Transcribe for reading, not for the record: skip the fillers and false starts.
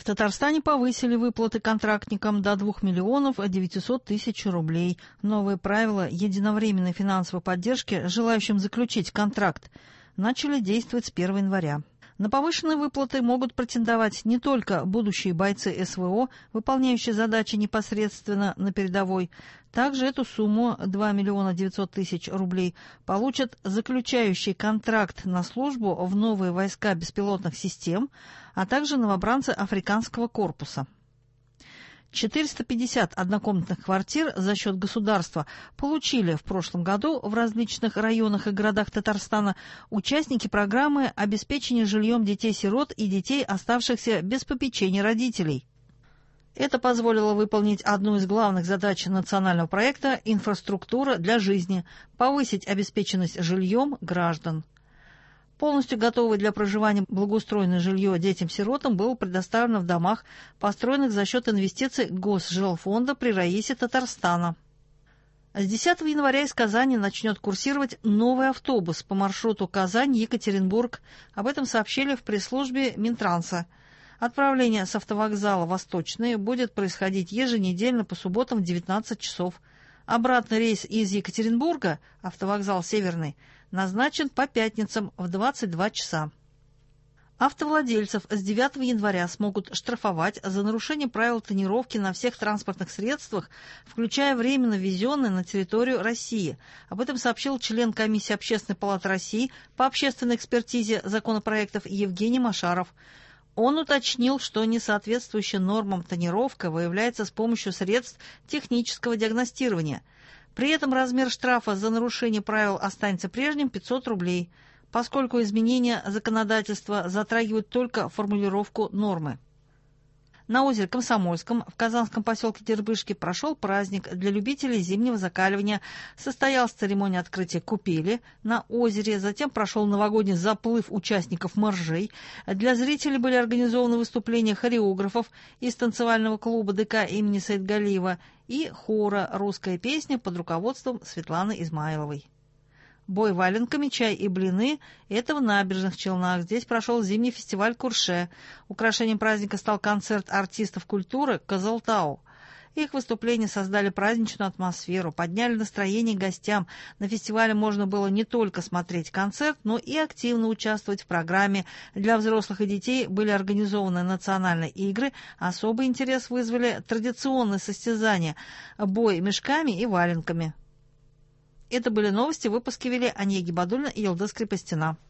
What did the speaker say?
Татарстане повысили выплаты контрактникам до 2 миллионов 900 тысяч рублей. Новые правила единовременной финансовой поддержки желающим заключить контракт начали действовать с 1 января. На повышенные выплаты могут претендовать не только будущие бойцы СВО, выполняющие задачи непосредственно на передовой. Также эту сумму 2 миллиона 900 тысяч рублей получат заключающие контракт на службу в новые войска беспилотных систем, а также новобранцы Африканского корпуса. 450 однокомнатных квартир за счет государства получили в прошлом году в различных районах и городах Татарстана участники программы обеспечения жильем детей-сирот и детей, оставшихся без попечения родителей. Это позволило выполнить одну из главных задач национального проекта «Инфраструктура для жизни» – повысить обеспеченность жильем граждан. Полностью готовое для проживания благоустроенное жилье детям-сиротам было предоставлено в домах, построенных за счет инвестиций Госжилфонда при Раисе Татарстана. С 10 января из Казани начнет курсировать новый автобус по маршруту Казань-Екатеринбург. Об этом сообщили в пресс-службе Минтранса. Отправление с автовокзала «Восточный» будет происходить еженедельно по субботам в 19 часов. Обратный рейс из Екатеринбурга, автовокзал «Северный», назначен по пятницам в 22 часа. Автовладельцев с 9 января смогут штрафовать за нарушение правил тонировки на всех транспортных средствах, включая временно ввезенные на территорию России. Об этом сообщил член комиссии Общественной палаты России по общественной экспертизе законопроектов Евгений Машаров. Он уточнил, что несоответствующая нормам тонировка выявляется с помощью средств технического диагностирования. При этом размер штрафа за нарушение правил останется прежним – 500 рублей, поскольку изменения законодательства затрагивают только формулировку нормы. На озере Комсомольском в казанском поселке Дербышки прошел праздник для любителей зимнего закаливания. Состоялась церемония открытия купели на озере, затем прошел новогодний заплыв участников моржей. Для зрителей были организованы выступления хореографов из танцевального клуба ДК имени Саидгалиева и хора «Русская песня» под руководством Светланы Измайловой. Бой валенками, чай и блины – это в Набережных Челнах. Здесь прошел зимний фестиваль «Курше». Украшением праздника стал концерт артистов культуры «Казалтау». Их выступления создали праздничную атмосферу, подняли настроение гостям. На фестивале можно было не только смотреть концерт, но и активно участвовать в программе. Для взрослых и детей были организованы национальные игры. Особый интерес вызвали традиционные состязания – бой мешками и валенками. Это были новости, выпуски вели Ания Гибадульна и Елдыс Крепостина.